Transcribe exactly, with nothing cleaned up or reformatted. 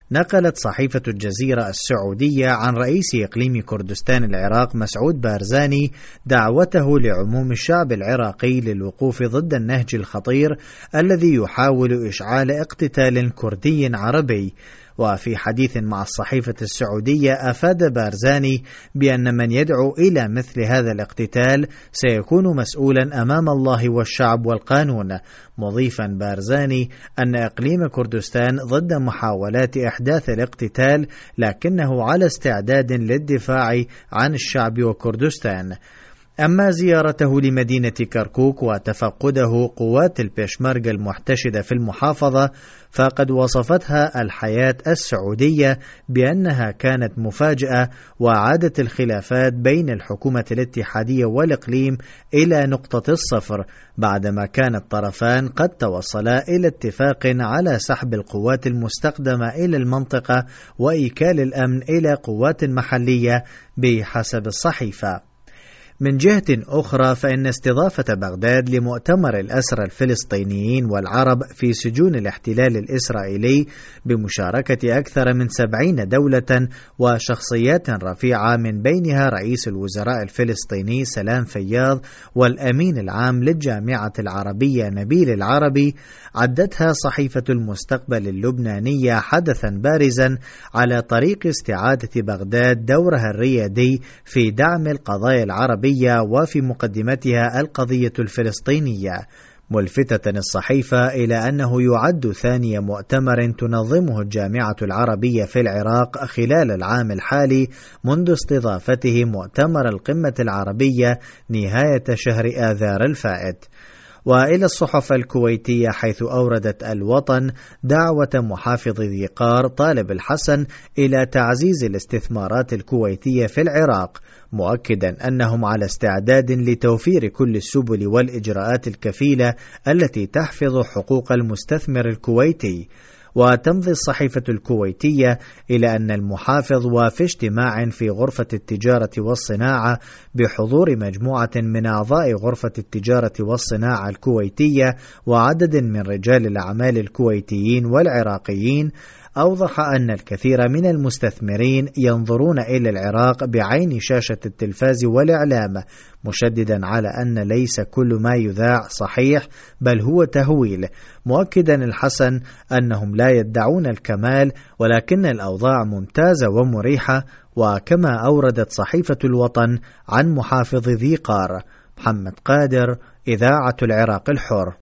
نقلت صحيفة الجزيرة السعودية عن رئيس إقليم كردستان العراق مسعود بارزاني دعوته لعموم الشعب العراقي للوقوف ضد النهج الخطير الذي يحاول إشعال اقتتال كردي عربي. وفي حديث مع الصحيفة السعودية أفاد بارزاني بأن من يدعو إلى مثل هذا الاقتتال سيكون مسؤولا أمام الله والشعب والقانون، مضيفا بارزاني أن إقليم كردستان ضد محاولات إحداث الاقتتال لكنه على استعداد للدفاع عن الشعب وكردستان. أما زيارته لمدينة كركوك وتفقده قوات البيشمركة المحتشدة في المحافظة فقد وصفتها الحياة السعودية بأنها كانت مفاجأة وعادت الخلافات بين الحكومة الاتحادية والإقليم إلى نقطة الصفر بعدما كان الطرفان قد توصلا إلى اتفاق على سحب القوات المستخدمة إلى المنطقة وإيكال الأمن إلى قوات محلية بحسب الصحيفة. من جهة أخرى فإن استضافة بغداد لمؤتمر الأسرى الفلسطينيين والعرب في سجون الاحتلال الإسرائيلي بمشاركة أكثر من سبعين دولة وشخصيات رفيعة من بينها رئيس الوزراء الفلسطيني سلام فياض والأمين العام للجامعة العربية نبيل العربي عدتها صحيفة المستقبل اللبنانية حدثا بارزا على طريق استعادة بغداد دورها الريادي في دعم القضايا العربية وفي مقدمتها القضية الفلسطينية، ملفتة الصحيفة إلى أنه يعد ثاني مؤتمر تنظمه الجامعة العربية في العراق خلال العام الحالي منذ استضافته مؤتمر القمة العربية نهاية شهر آذار الفائت. وإلى الصحف الكويتية حيث أوردت الوطن دعوة محافظ ذي قار طالب الحسن إلى تعزيز الاستثمارات الكويتية في العراق، مؤكدا أنهم على استعداد لتوفير كل السبل والإجراءات الكفيلة التي تحفظ حقوق المستثمر الكويتي. وتمضي الصحيفة الكويتية إلى أن المحافظ وفي اجتماع في غرفة التجارة والصناعة بحضور مجموعة من أعضاء غرفة التجارة والصناعة الكويتية وعدد من رجال الأعمال الكويتيين والعراقيين أوضح أن الكثير من المستثمرين ينظرون إلى العراق بعين شاشة التلفاز والإعلام، مشددا على أن ليس كل ما يذاع صحيح بل هو تهويل، مؤكدا الحسن أنهم لا يدعون الكمال ولكن الأوضاع ممتازة ومريحة. وكما أوردت صحيفة الوطن عن محافظ ذي قار محمد قادر، إذاعة العراق الحر.